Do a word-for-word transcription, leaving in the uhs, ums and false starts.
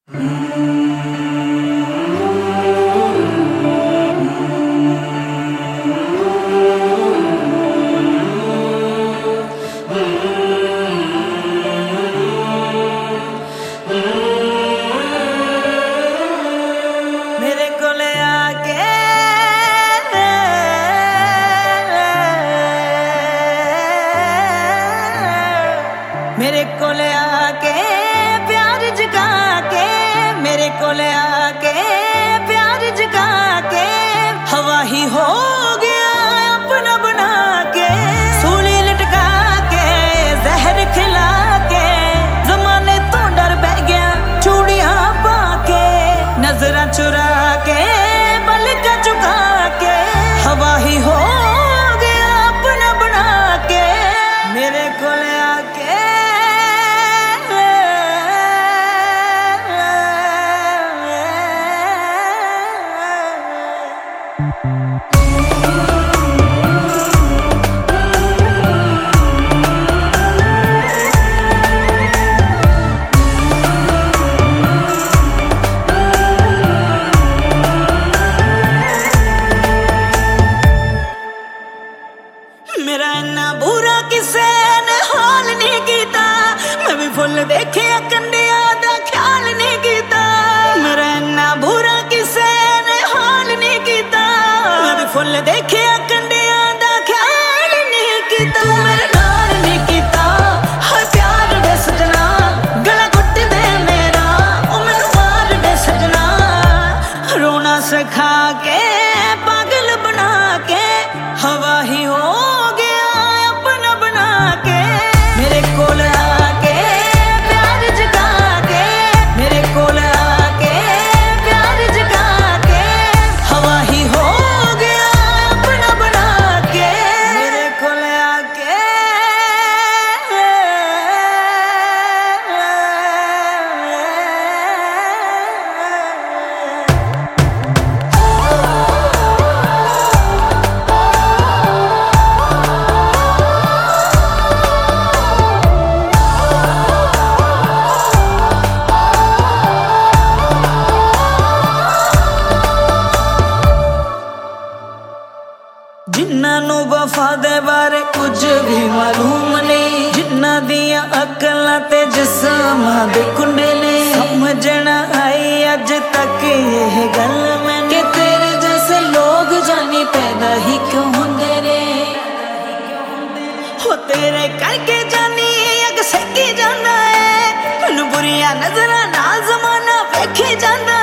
मेरे कोले आके मेरे कोले आके प्यार जगा के मेरे कोले आके प्यार जगा के हवा ही हो गया अपना बना के सूली लटका के जहर खिला के जमाने तो डर बह गया चूड़ियां पाके नजरा चुरा के बलका चुका के हवा ही हो गया अपना बना के मेरे कोले आके मेरा इन्ना बुरा किसे ने हाल नहीं कीता मैं भी फुल देखे कंडिया दा ख्याल नहीं कीता मेरा इन्ना बुरा किसे ने हाल नहीं कीता मैं भी फुल देखे कंडिया दा ख्याल नहीं कीता तू मेरे नाल नहीं कीता हर प्यार दे सजना गला घुट दे मेरा ओ मैनू मार दे सजना रोना सिखा के पागल बना के हवा ही हो मेरे कोल आके प्यार जगा के मेरे कोल आके प्यार जगा के हवा ही हो गया अपना बना के मेरे कोल आके जिन्ना नू वफा दे बारे कुछ भी मालूम नहीं जिन्ना दिया अकलां ते जिस्मां दे कुंडले समझना आई अज तक ये गल मैंने कि तेरे जैसे लोग जानी पैदा ही क्यों होंदे रे हो तेरे करके जानी अग सकी जांदा है मैनू बुरिया नजरां नाल जमाना वेखी जांदा